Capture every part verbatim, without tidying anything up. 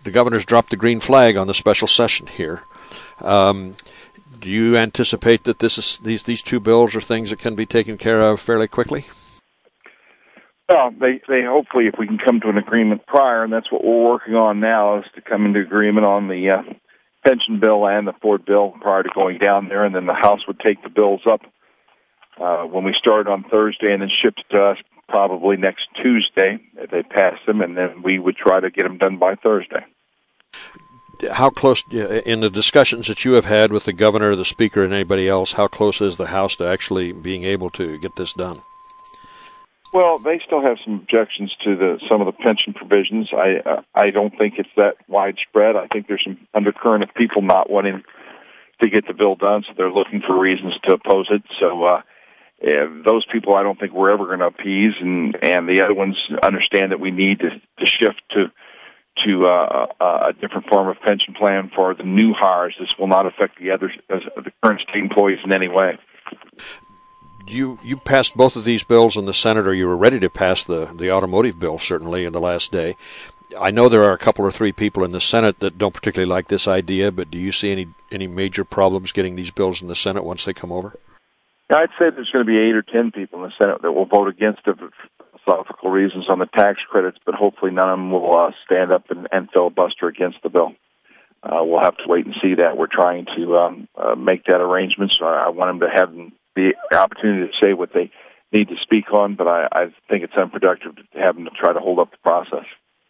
the governor's dropped the green flag on the special session here. Um, do you anticipate that this is these these two bills are things that can be taken care of fairly quickly? Well, they, they hopefully, if we can come to an agreement prior, and that's what we're working on now, is to come into agreement on the uh, pension bill and the Ford bill prior to going down there, and then the House would take the bills up uh, when we start on Thursday and then ship it to us probably next Tuesday if they pass them, and then we would try to get them done by Thursday. How close, in the discussions that you have had with the governor, the speaker, and anybody else, how close is the House to actually being able to get this done? Well, they still have some objections to the some of the pension provisions. I uh, I don't think it's that widespread. I think there's some undercurrent of people not wanting to get the bill done, so they're looking for reasons to oppose it. So uh, those people I don't think we're ever going to appease, and, and the other ones understand that we need to, to shift to to uh, a different form of pension plan for the new hires. This will not affect the other the current state employees in any way. You you passed both of these bills in the Senate, or you were ready to pass the, the automotive bill, certainly, in the last day. I know there are a couple or three people in the Senate that don't particularly like this idea, but do you see any, any major problems getting these bills in the Senate once they come over? I'd say there's going to be eight or ten people in the Senate that will vote against it for philosophical reasons on the tax credits, but hopefully none of them will uh, stand up and, and filibuster against the bill. Uh, we'll have to wait and see that. We're trying to um, uh, make that arrangement, so I want them to have the opportunity to say what they need to speak on, but I, I think it's unproductive to have them to try to hold up the process.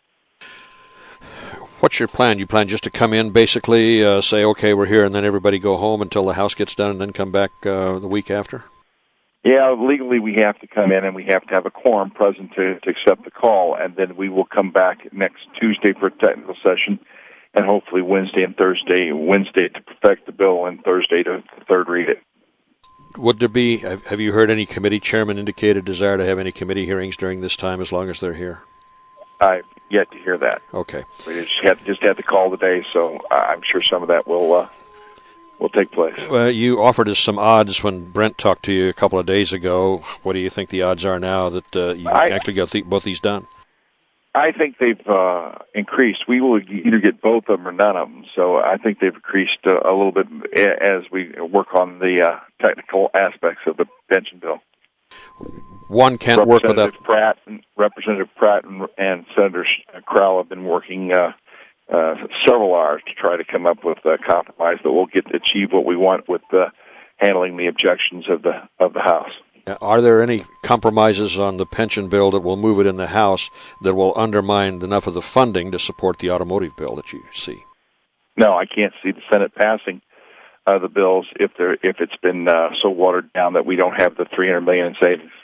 What's your plan? You plan just to come in, basically, uh, say, okay, we're here, and then everybody go home until the House gets done, and then come back uh, the week after? Yeah, legally we have to come in, and we have to have a quorum present to, to accept the call, and then we will come back next Tuesday for a technical session, and hopefully Wednesday and Thursday, Wednesday to perfect the bill, and Thursday to third read it. Would there be, have you heard any committee chairman indicate a desire to have any committee hearings during this time as long as they're here? I've yet to hear that. Okay. We just had, just had the call today, so I'm sure some of that will uh, will take place. Well, you offered us some odds when Brent talked to you a couple of days ago. What do you think the odds are now that uh, you I, actually get th- both these done? I think they've uh, increased. We will either get both of them or none of them. So I think they've increased uh, a little bit as we work on the uh, technical aspects of the pension bill. One can't work without Pratt and Representative Pratt and, and Senator Crowell have been working uh, uh, several hours to try to come up with a compromise that will get to achieve what we want with uh, handling the objections of the of the House. Are there any compromises on the pension bill that will move it in the House that will undermine enough of the funding to support the automotive bill that you see? No, I can't see the Senate passing uh, the bills if they're if it's been uh, so watered down that we don't have the three hundred million dollars in savings.